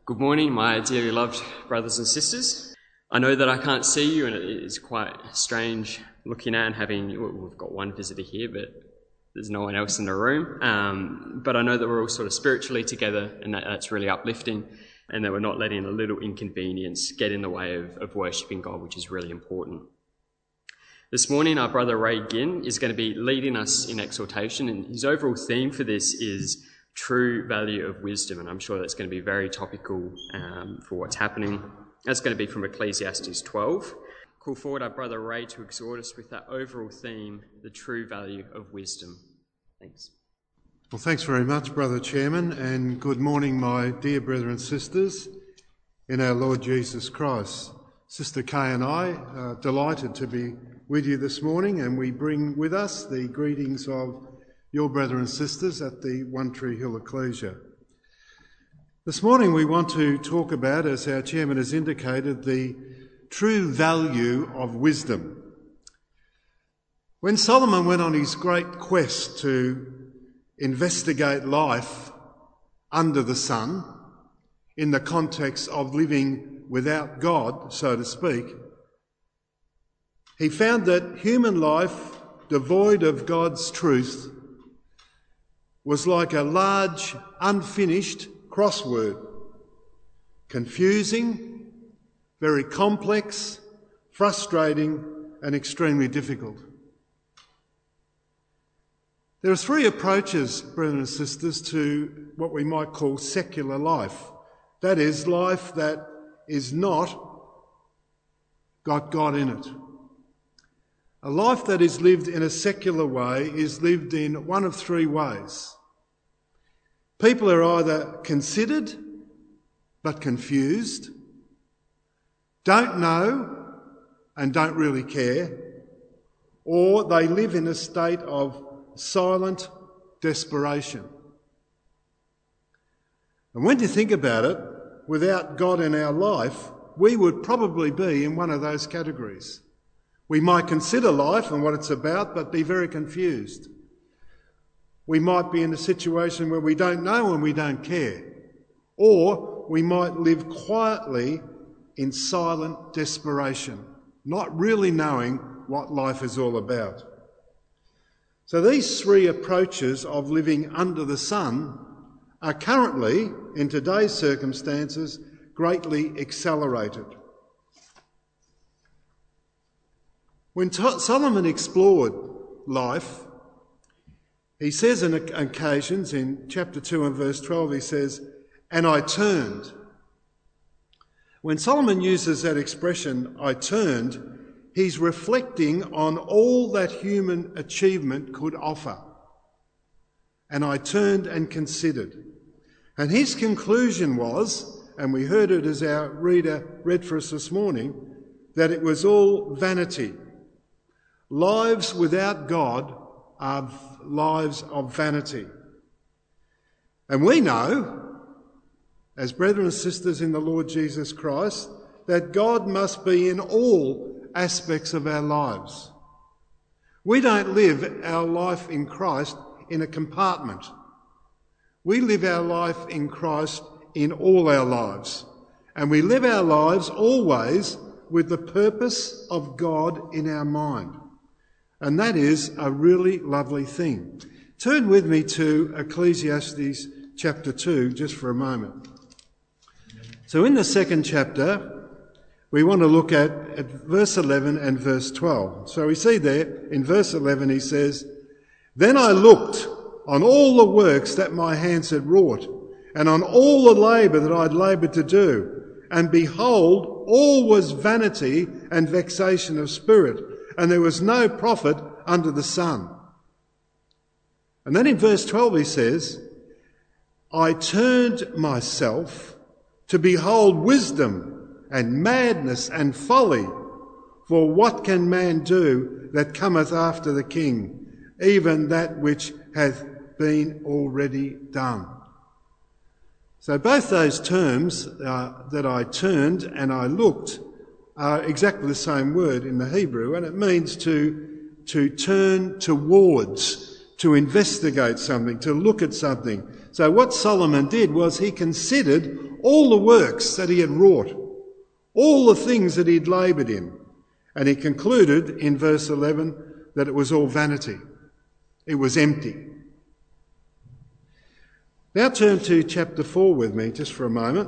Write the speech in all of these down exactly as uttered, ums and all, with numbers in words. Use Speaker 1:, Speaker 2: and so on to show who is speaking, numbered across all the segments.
Speaker 1: Good morning, my dearly loved brothers and sisters. I know that I can't see you, and it is quite strange looking at and having, we've got one visitor here, but there's no one else in the room. Um, but I know that we're all sort of spiritually together, and that, that's really uplifting, and that we're not letting a little inconvenience get in the way of, of worshipping God, which is really important. This morning, our brother Ray Ginn is going to be leading us in exhortation, and his overall theme for this is true value of wisdom, and I'm sure that's going to be very topical um, for what's happening. That's going to be from Ecclesiastes twelve. Call forward our brother Ray to exhort us with that overall theme, the true value of wisdom. Thanks.
Speaker 2: Well, thanks very much, Brother Chairman, and good morning, my dear brethren and sisters in our Lord Jesus Christ. Sister Kay and I are delighted to be with you this morning, and we bring with us the greetings of your brethren and sisters at the One Tree Hill Ecclesia. This morning we want to talk about, as our chairman has indicated, the true value of wisdom. When Solomon went on his great quest to investigate life under the sun, in the context of living without God, so to speak, he found that human life, devoid of God's truth, was like a large, unfinished crossword, confusing, very complex, frustrating, and extremely difficult. There are three approaches, brethren and sisters, to what we might call secular life. That is, life that is not got God in it. A life that is lived in a secular way is lived in one of three ways. People are either considered but confused, don't know and don't really care, or they live in a state of silent desperation. And when you think about it, without God in our life, we would probably be in one of those categories. We might consider life and what it's about, but be very confused. We might be in a situation where we don't know and we don't care. Or we might live quietly in silent desperation, not really knowing what life is all about. So these three approaches of living under the sun are currently, in today's circumstances, greatly accelerated. When Solomon explored life, he says on occasions, in chapter two and verse twelve, he says, "And I turned." When Solomon uses that expression, "I turned," he's reflecting on all that human achievement could offer. And I turned and considered. And his conclusion was, and we heard it as our reader read for us this morning, that it was all vanity. Lives without God are lives of vanity. And we know, as brethren and sisters in the Lord Jesus Christ, that God must be in all aspects of our lives. We don't live our life in Christ in a compartment. We live our life in Christ in all our lives. And we live our lives always with the purpose of God in our mind. And that is a really lovely thing. Turn with me to Ecclesiastes chapter two just for a moment. So in the second chapter, we want to look at, at verse eleven and verse twelve. So we see there in verse eleven he says, "Then I looked on all the works that my hands had wrought, and on all the labour that I'd laboured to do, and behold, all was vanity and vexation of spirit, and there was no profit under the sun." And then in verse twelve he says, "I turned myself to behold wisdom and madness and folly, for what can man do that cometh after the king, even that which hath been already done?" So both those terms, uh, that I turned and I looked, are exactly the same word in the Hebrew, and it means to, to turn towards, to investigate something, to look at something, So what Solomon did was he considered all the works that he had wrought, all the things that he'd laboured in, and he concluded in verse eleven that it was all vanity. It was empty. Now turn to chapter four with me just for a moment,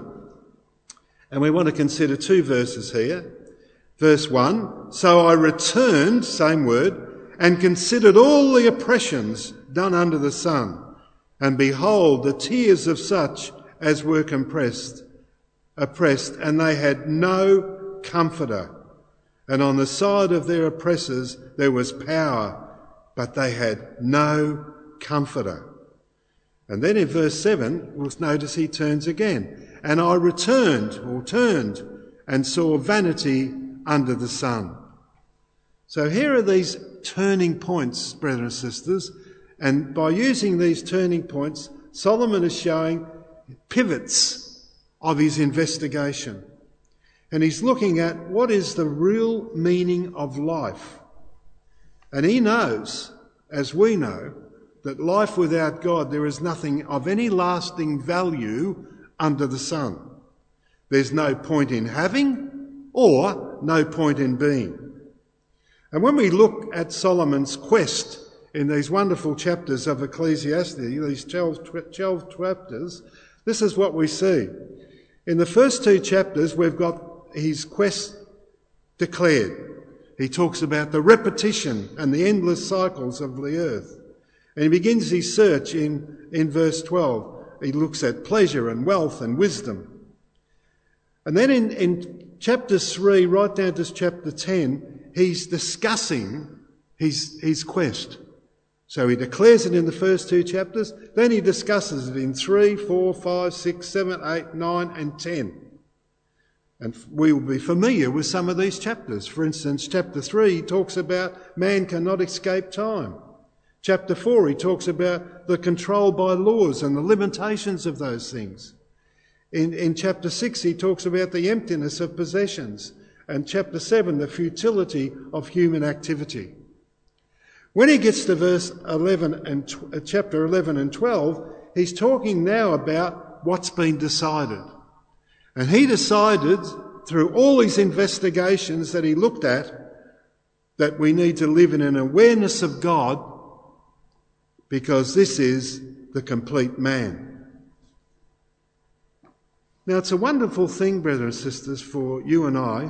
Speaker 2: and we want to consider two verses here. Verse one, so I returned, same word, and considered all the oppressions done under the sun, and behold, the tears of such as were compressed, oppressed, and they had no comforter. And on the side of their oppressors there was power, but they had no comforter. And then in verse seven, we'll notice he turns again. And I returned, or turned, and saw vanity under the sun. So here are these turning points, brothers and sisters, and by using these turning points, Solomon is showing pivots of his investigation. And he's looking at what is the real meaning of life. And he knows, as we know, that life without God, there is nothing of any lasting value under the sun. There's no point in having or no point in being. And when we look at Solomon's quest in these wonderful chapters of Ecclesiastes, these twelve, twelve chapters, this is what we see. In the first two chapters, we've got his quest declared. He talks about the repetition and the endless cycles of the earth. And he begins his search in, in verse twelve. He looks at pleasure and wealth and wisdom. And then in, in chapter three, right down to chapter ten, he's discussing his, his quest. So he declares it in the first two chapters, then he discusses it in three, four, five, six, seven, eight, nine, and ten. And we will be familiar with some of these chapters. For instance, chapter three, he talks about man cannot escape time. Chapter four, he talks about the control by laws and the limitations of those things. In, in chapter six, he talks about the emptiness of possessions. And chapter seven, the futility of human activity. When he gets to verse eleven and uh, chapter eleven and twelve, he's talking now about what's been decided. And he decided through all his investigations that he looked at that we need to live in an awareness of God, because this is the complete man. Now, it's a wonderful thing, brothers and sisters, for you and I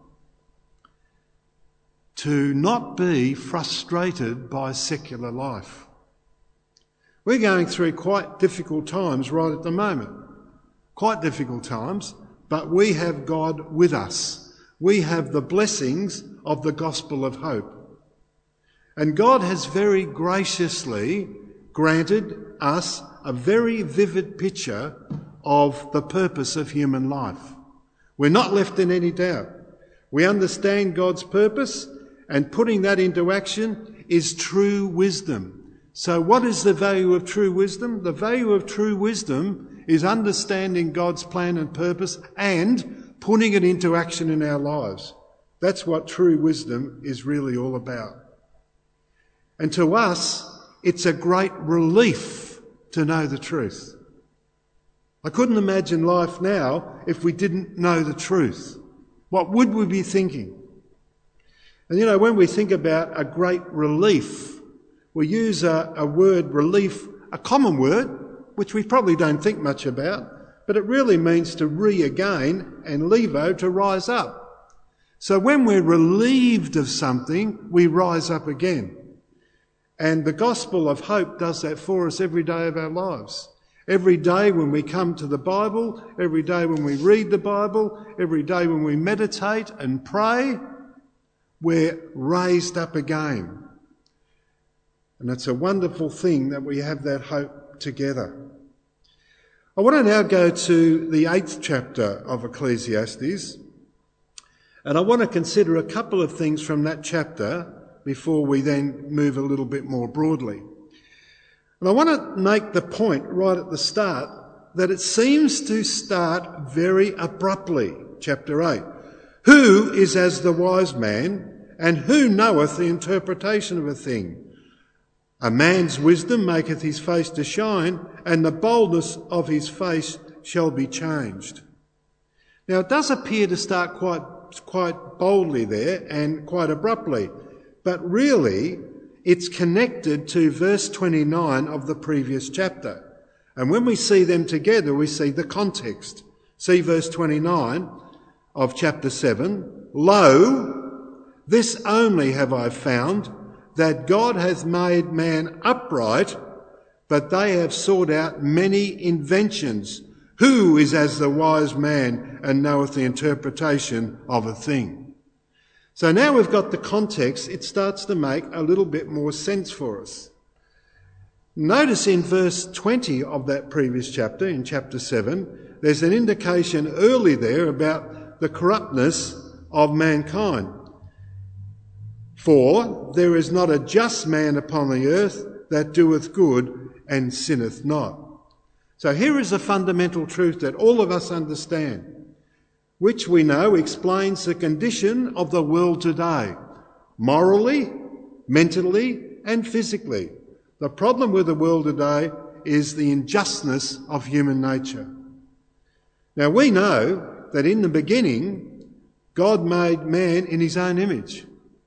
Speaker 2: to not be frustrated by secular life. We're going through quite difficult times right at the moment. Quite difficult times, but we have God with us. We have the blessings of the gospel of hope. And God has very graciously granted us a very vivid picture of the purpose of human life. We're not left in any doubt. We understand God's purpose, and putting that into action is true wisdom. So what is the value of true wisdom? The value of true wisdom is understanding God's plan and purpose and putting it into action in our lives. That's what true wisdom is really all about. And to us, it's a great relief to know the truth. I couldn't imagine life now if we didn't know the truth. What would we be thinking? And you know, when we think about a great relief, we use a, a word relief, a common word, which we probably don't think much about, but it really means to re-again and levo, to rise up. So when we're relieved of something, we rise up again. And the gospel of hope does that for us every day of our lives. Every day when we come to the Bible, every day when we read the Bible, every day when we meditate and pray, we're raised up again. And it's a wonderful thing that we have that hope together. I want to now go to the eighth chapter of Ecclesiastes, and I want to consider a couple of things from that chapter before we then move a little bit more broadly. And I want to make the point right at the start that it seems to start very abruptly, chapter eight. Who is as the wise man, and who knoweth the interpretation of a thing? A man's wisdom maketh his face to shine, and the boldness of his face shall be changed. Now it does appear to start quite, quite boldly there and quite abruptly, but really it's connected to verse twenty-nine of the previous chapter. And when we see them together, we see the context. See verse twenty-nine of chapter seven. Lo, this only have I found, that God hath made man upright, but they have sought out many inventions. Who is as the wise man and knoweth the interpretation of a thing? So now we've got the context, it starts to make a little bit more sense for us. Notice in verse twenty of that previous chapter, in chapter seven, there's an indication early there about the corruptness of mankind. For there is not a just man upon the earth that doeth good and sinneth not. So here is a fundamental truth that all of us understand, which we know explains the condition of the world today, morally, mentally, and physically. The problem with the world today is the injustice of human nature. Now we know that in the beginning, God made man in his own image.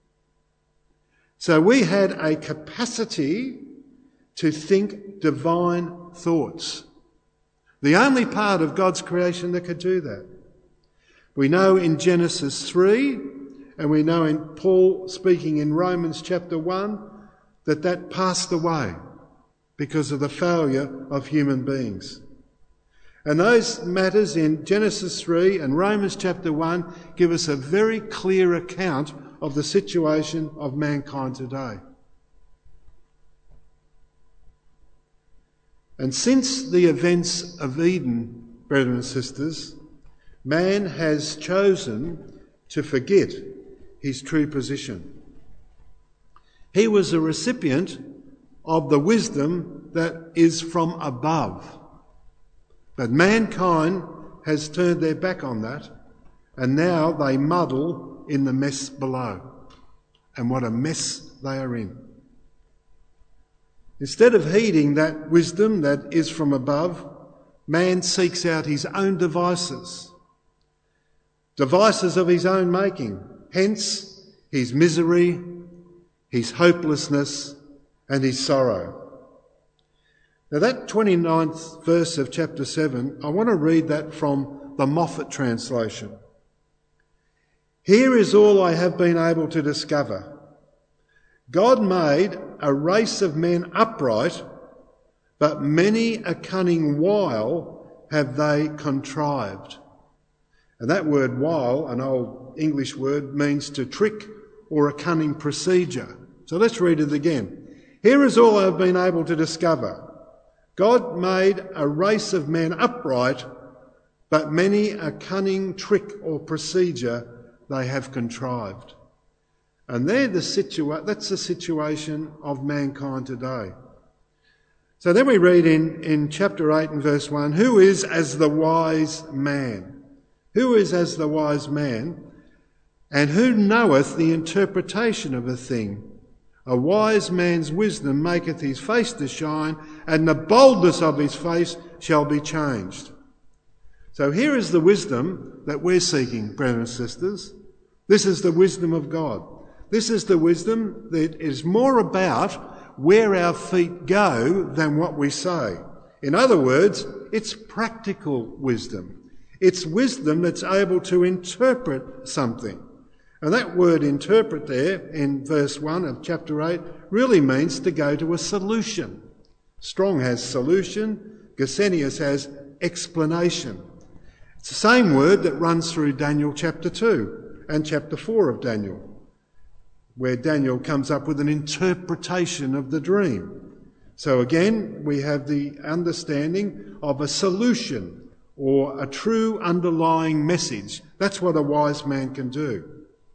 Speaker 2: So we had a capacity to think divine thoughts. The only part of God's creation that could do that. We know in Genesis three, and we know in Paul speaking in Romans chapter one, that that passed away because of the failure of human beings. And those matters in Genesis three and Romans chapter one give us a very clear account of the situation of mankind today. And since the events of Eden, brethren and sisters, man has chosen to forget his true position. He was a recipient of the wisdom that is from above. But mankind has turned their back on that, and now they muddle in the mess below. And what a mess they are in. Instead of heeding that wisdom that is from above, man seeks out his own devices, devices of his own making, hence his misery, his hopelessness, and his sorrow. Now that twenty-ninth verse of chapter seven, I want to read that from the Moffat translation. Here is all I have been able to discover. God made a race of men upright, but many a cunning wile have they contrived. And that word wile, an old English word, means to trick or a cunning procedure. So let's read it again. Here is all I have been able to discover. God made a race of men upright, but many a cunning trick or procedure they have contrived. And they're the situa- that's the situation of mankind today. So then we read in, in chapter eight and verse one, who is as the wise man? Who is as the wise man? And who knoweth the interpretation of a thing? A wise man's wisdom maketh his face to shine, and the boldness of his face shall be changed. So here is the wisdom that we're seeking, brothers and sisters. This is the wisdom of God. This is the wisdom that is more about where our feet go than what we say. In other words, it's practical wisdom. It's wisdom that's able to interpret something. And that word interpret there in verse one of chapter eight really means to go to a solution. Strong has solution, Gesenius has explanation. It's the same word that runs through Daniel chapter two and chapter four of Daniel, where Daniel comes up with an interpretation of the dream. So again, we have the understanding of a solution or a true underlying message. That's what a wise man can do.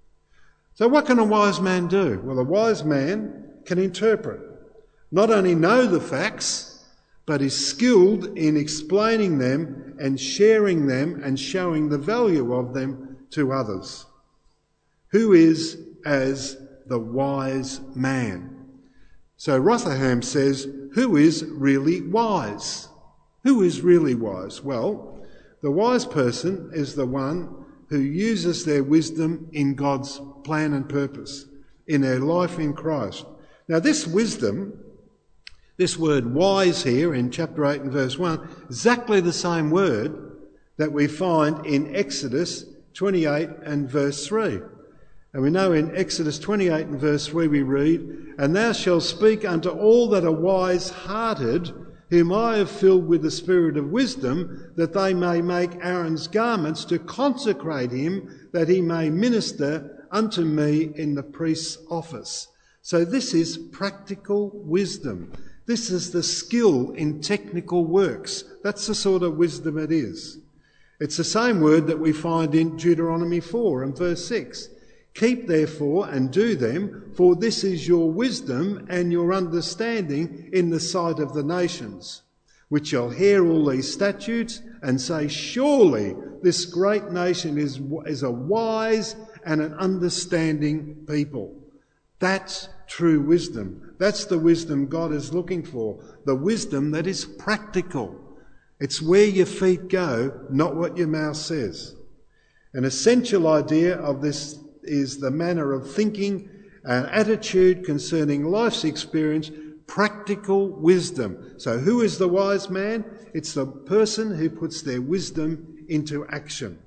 Speaker 2: So what can a wise man do? Well, a wise man can interpret. Not only know the facts, but is skilled in explaining them and sharing them and showing the value of them to others. Who is as the wise man? So Rotherham says, who is really wise? Who is really wise? Well, the wise person is the one who uses their wisdom in God's plan and purpose, in their life in Christ. Now this wisdom, this word wise here in chapter eight and verse one, exactly the same word that we find in Exodus twenty-eight and verse three. And we know in Exodus twenty-eight and verse three we read, "And thou shalt speak unto all that are wise-hearted, whom I have filled with the spirit of wisdom, that they may make Aaron's garments to consecrate him, that he may minister unto me in the priest's office." So this is practical wisdom. This is the skill in technical works. That's the sort of wisdom it is. It's the same word that we find in Deuteronomy four and verse six. "Keep therefore and do them, for this is your wisdom and your understanding in the sight of the nations, which shall hear all these statutes and say, surely this great nation is, is a wise and an understanding people." That's true wisdom. That's the wisdom God is looking for, the wisdom that is practical. It's where your feet go, not what your mouth says. An essential idea of this is the manner of thinking and attitude concerning life's experience, practical wisdom. So who is the wise man? It's the person who puts their wisdom into action.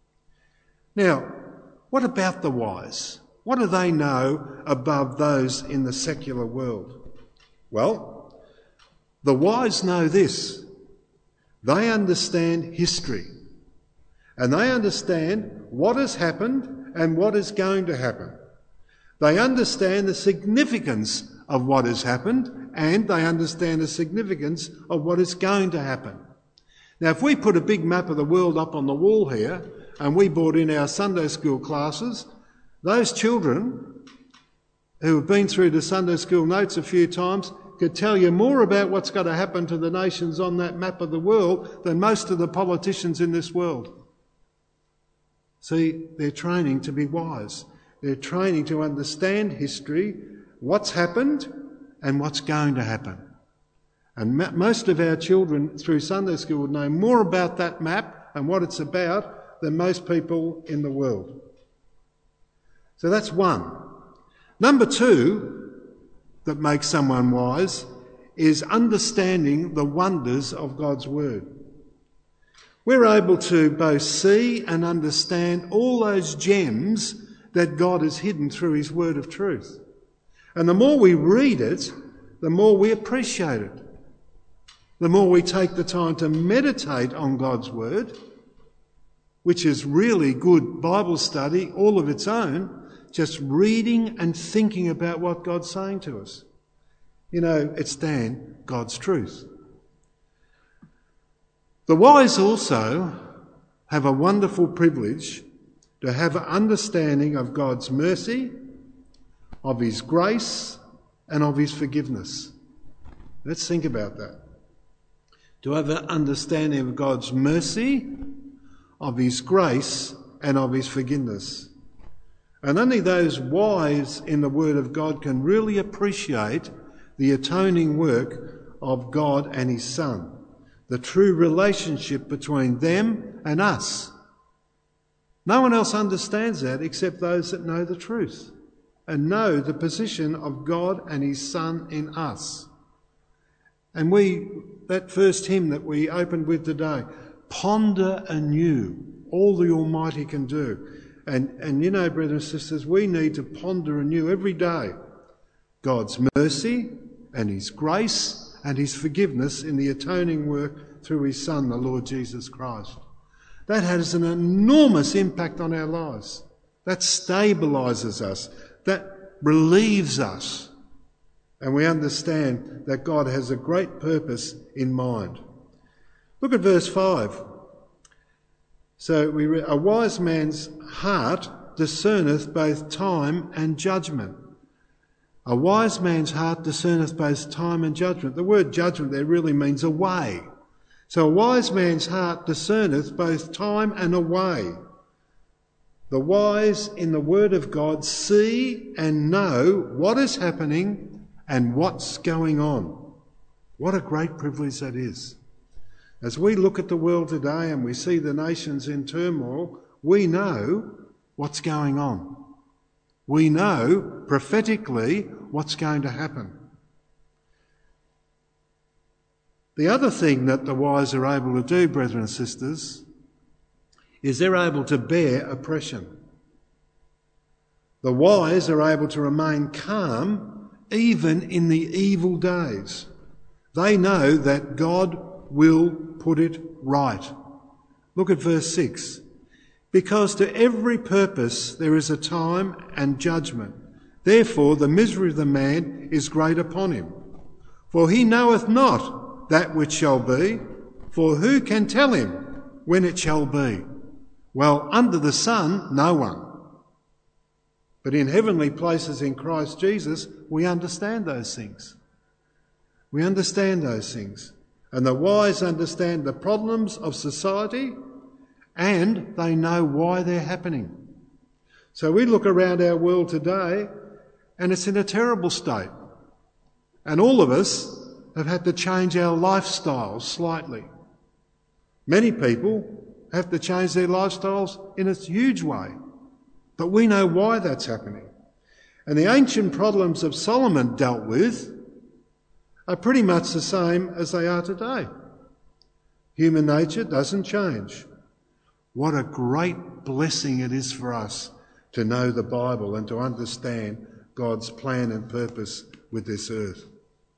Speaker 2: Now, what about the wise? What do they know above those in the secular world? Well, the wise know this. They understand history, and they understand what has happened and what is going to happen. They understand the significance of what has happened, and they understand the significance of what is going to happen. Now, if we put a big map of the world up on the wall here, and we brought in our Sunday school classes, those children who have been through the Sunday school notes a few times could tell you more about what's going to happen to the nations on that map of the world than most of the politicians in this world. See, they're training to be wise. They're training to understand history, what's happened and what's going to happen. And most of our children through Sunday school would know more about that map and what it's about than most people in the world. So that's one. Number two that makes someone wise is understanding the wonders of God's word. We're able to both see and understand all those gems that God has hidden through his word of truth. And the more we read it, the more we appreciate it. The more we take the time to meditate on God's word, which is really good Bible study all of its own, just reading and thinking about what God's saying to us. You know, it's then God's truth. The wise also have a wonderful privilege to have an understanding of God's mercy, of his grace, and of his forgiveness. Let's think about that. To have an understanding of God's mercy, of his grace, and of his forgiveness. And only those wise in the Word of God can really appreciate the atoning work of God and his Son, the true relationship between them and us. No one else understands that except those that know the truth and know the position of God and his Son in us. And we, that first hymn that we opened with today, ponder anew all the Almighty can do. And, and you know, brothers and sisters, we need to ponder anew every day God's mercy and his grace and his forgiveness in the atoning work through his Son, the Lord Jesus Christ. That has an enormous impact on our lives. That stabilises us. That relieves us. And we understand that God has a great purpose in mind. Look at verse five. So we read, a wise man's heart discerneth both time and judgment. A wise man's heart discerneth both time and judgment. The word judgment there really means a way. So a wise man's heart discerneth both time and a way. The wise in the word of God see and know what is happening and what's going on. What a great privilege that is. As we look at the world today and we see the nations in turmoil, we know what's going on. We know prophetically what's going to happen. The other thing that the wise are able to do, brethren and sisters, is they're able to bear oppression. The wise are able to remain calm even in the evil days. They know that God will put it right. Look at verse six. Because to every purpose there is a time and judgment. Therefore the misery of the man is great upon him. For he knoweth not that which shall be, for who can tell him when it shall be? Well, under the sun, no one. But in heavenly places in Christ Jesus, we understand those things. We understand those things. And the wise understand the problems of society, and they know why they're happening. So we look around our world today, and it's in a terrible state. And all of us have had to change our lifestyles slightly. Many people have to change their lifestyles in a huge way. But we know why that's happening. And the ancient problems of Solomon dealt with are pretty much the same as they are today. Human nature doesn't change. What a great blessing it is for us to know the Bible and to understand God's plan and purpose with this earth.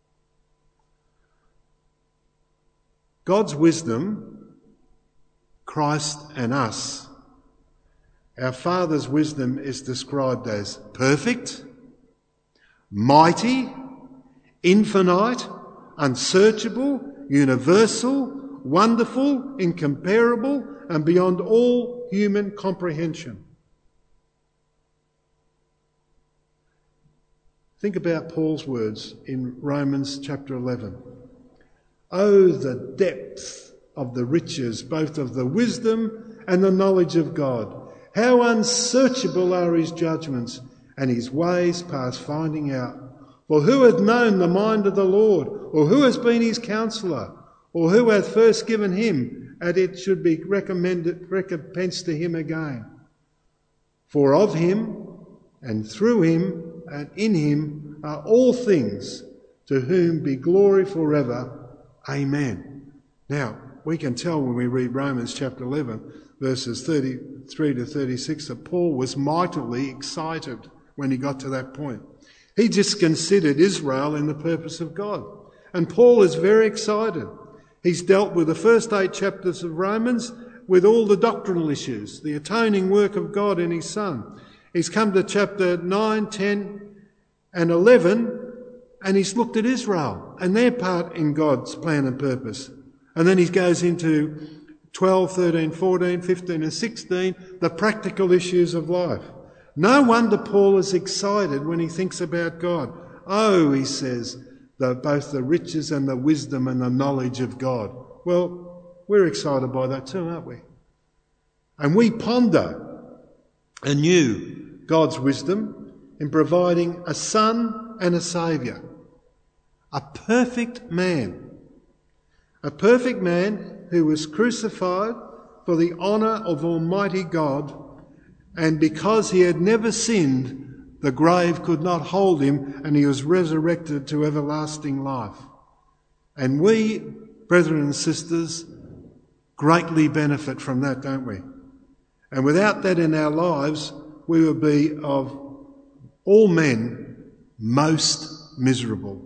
Speaker 2: God's wisdom, Christ and us. Our Father's wisdom is described as perfect, mighty, infinite, unsearchable, universal, wonderful, incomparable, and beyond all human comprehension. Think about Paul's words in Romans chapter eleven. Oh, the depth of the riches, both of the wisdom and the knowledge of God. How unsearchable are his judgments, and his ways past finding out. For who hath known the mind of the Lord, or who has been his counsellor, or who hath first given him, and it should be recommended, recompensed to him again? For of him, and through him, and in him are all things, to whom be glory forever. Amen. Now, we can tell when we read Romans chapter eleven, verses thirty-three to thirty-six, that Paul was mightily excited when he got to that point. He just considered Israel in the purpose of God. And Paul is very excited. He's dealt with the first eight chapters of Romans with all the doctrinal issues, the atoning work of God in his Son. He's come to chapter nine, ten and eleven, and he's looked at Israel and their part in God's plan and purpose. And then he goes into twelve, thirteen, fourteen, fifteen and sixteen, the practical issues of life. No wonder Paul is excited when he thinks about God. Oh, he says, the, both the riches and the wisdom and the knowledge of God. Well, we're excited by that too, aren't we? And we ponder anew God's wisdom in providing a son and a saviour. A perfect man. A perfect man who was crucified for the honour of Almighty God, and because he had never sinned, the grave could not hold him, and he was resurrected to everlasting life. And we, brethren and sisters, greatly benefit from that, don't we? And without that in our lives, we would be of all men most miserable.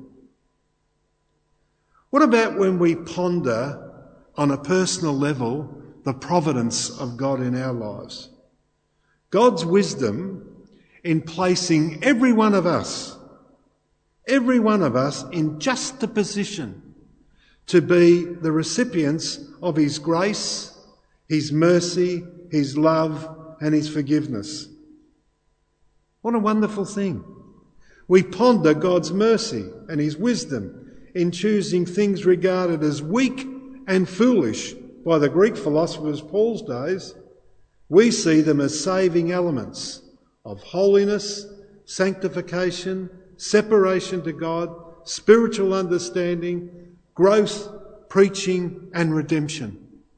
Speaker 2: What about when we ponder on a personal level the providence of God in our lives? God's wisdom in placing every one of us, every one of us in just the position to be the recipients of his grace, his mercy, his love and his forgiveness. What a wonderful thing. We ponder God's mercy and his wisdom in choosing things regarded as weak and foolish by the Greek philosophers Paul's days. We see them as saving elements of holiness, sanctification, separation to God, spiritual understanding, growth, preaching and redemption.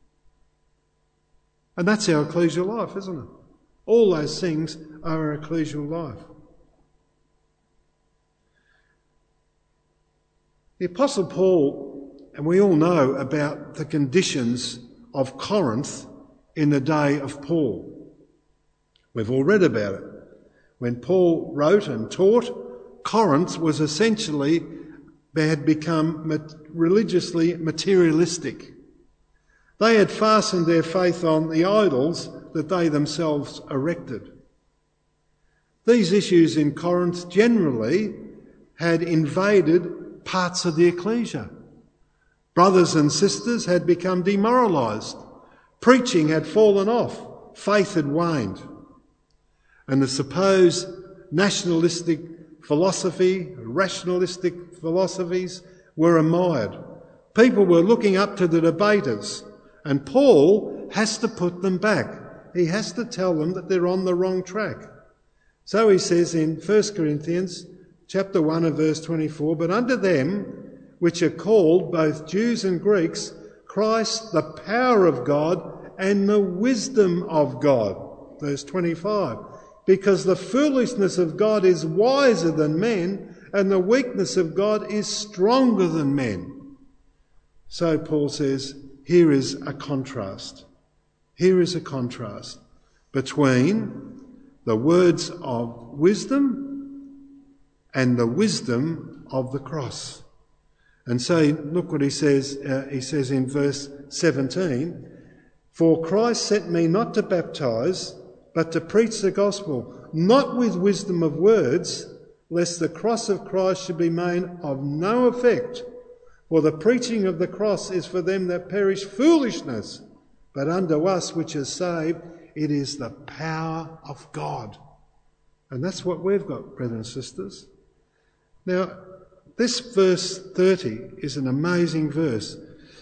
Speaker 2: And that's our ecclesial life, isn't it? All those things are our ecclesial life. The Apostle Paul, and we all know about the conditions of Corinth in the day of Paul. We've all read about it. When Paul wrote and taught, Corinth was essentially, they had become religiously materialistic. They had fastened their faith on the idols that they themselves erected. These issues in Corinth generally had invaded parts of the ecclesia. Brothers and sisters had become demoralised. Preaching had fallen off. Faith had waned. And the supposed nationalistic philosophy, rationalistic philosophies were admired. People were looking up to the debaters, and Paul has to put them back. He has to tell them that they're on the wrong track. So he says in First Corinthians chapter one and verse twenty-four, "But unto them which are called, both Jews and Greeks, Christ the power of God and the wisdom of God." Verse twenty-five, "Because the foolishness of God is wiser than men, and the weakness of God is stronger than men." So Paul says, here is a contrast. Here is a contrast between the words of wisdom and the wisdom of the cross. And so look what he says. Uh, he says in verse seventeen, "For Christ sent me not to baptize, but to preach the gospel, not with wisdom of words, lest the cross of Christ should be made of no effect. For the preaching of the cross is for them that perish foolishness, but unto us which are saved, it is the power of God." And that's what we've got, brothers and sisters. Now, this verse thirty is an amazing verse,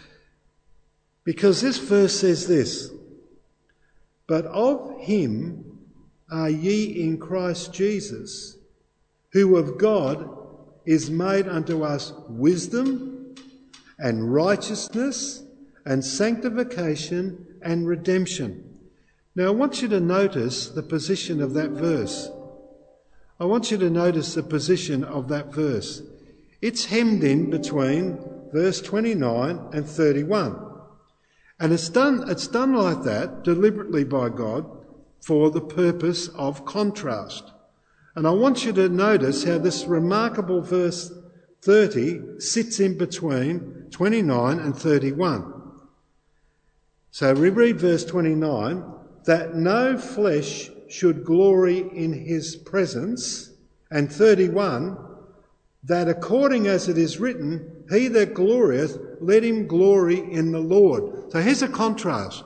Speaker 2: because this verse says this, "But of him are ye in Christ Jesus, who of God is made unto us wisdom and righteousness and sanctification and redemption." Now I want you to notice the position of that verse. I want you to notice the position of that verse. It's hemmed in between verse twenty-nine and thirty-one. And it's done, it's done like that deliberately by God for the purpose of contrast. And I want you to notice how this remarkable verse thirty sits in between twenty-nine and thirty-one. So we read verse twenty-nine, "That no flesh should glory in his presence," and thirty-one, "That according as it is written, he that glorieth, let him glory in the Lord." So here's a contrast.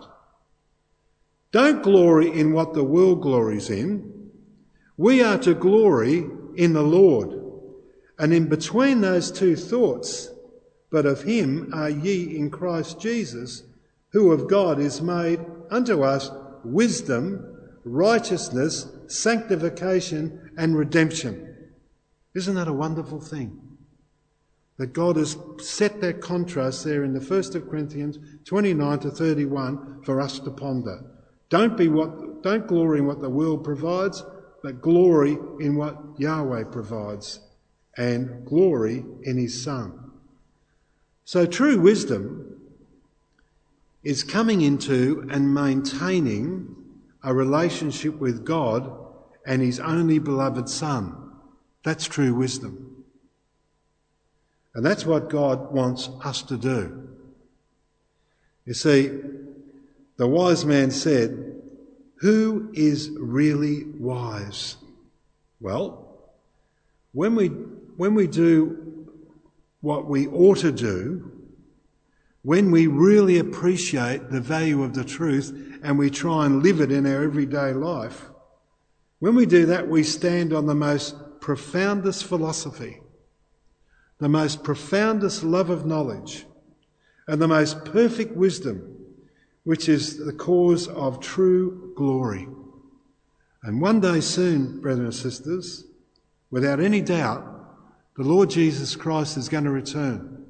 Speaker 2: Don't glory in what the world glories in. We are to glory in the Lord. And in between those two thoughts, "But of him are ye in Christ Jesus, who of God is made unto us wisdom, righteousness, sanctification and redemption." Isn't that a wonderful thing? That God has set that contrast there in the First of Corinthians twenty-nine to thirty-one for us to ponder. Don't be what, don't glory in what the world provides, but glory in what Yahweh provides, and glory in his Son. So true wisdom is coming into and maintaining a relationship with God and his only beloved Son. That's true wisdom. And that's what God wants us to do. You see, the wise man said, "Who is really wise?" Well, when we when we do what we ought to do, when we really appreciate the value of the truth and we try and live it in our everyday life, when we do that, we stand on the most profoundest philosophy, the most profoundest love of knowledge, and the most perfect wisdom, which is the cause of true glory. And one day soon, brothers and sisters, without any doubt, The Lord Jesus Christ is going to return.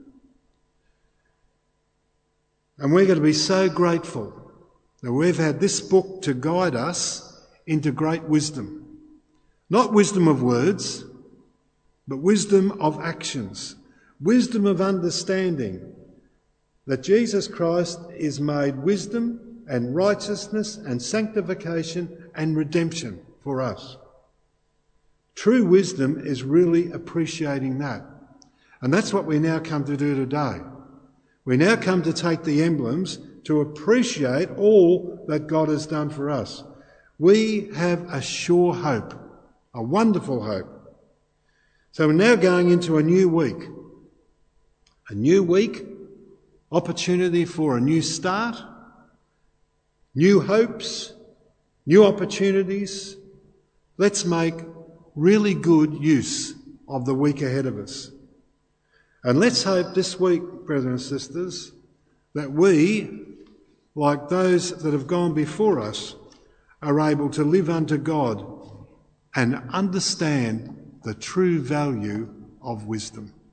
Speaker 2: And we're going to be so grateful that we've had this book to guide us into great wisdom. Not wisdom of words, but wisdom of actions. Wisdom of understanding that Jesus Christ is made wisdom and righteousness and sanctification and redemption for us. True wisdom is really appreciating that. And that's what we now come to do today. We now come to take the emblems to appreciate all that God has done for us. We have a sure hope, a wonderful hope. So we're now going into a new week. A new week, opportunity for a new start, new hopes, new opportunities. Let's make really good use of the week ahead of us. And let's hope this week, brothers and sisters, that we, like those that have gone before us, are able to live unto God and understand the true value of wisdom.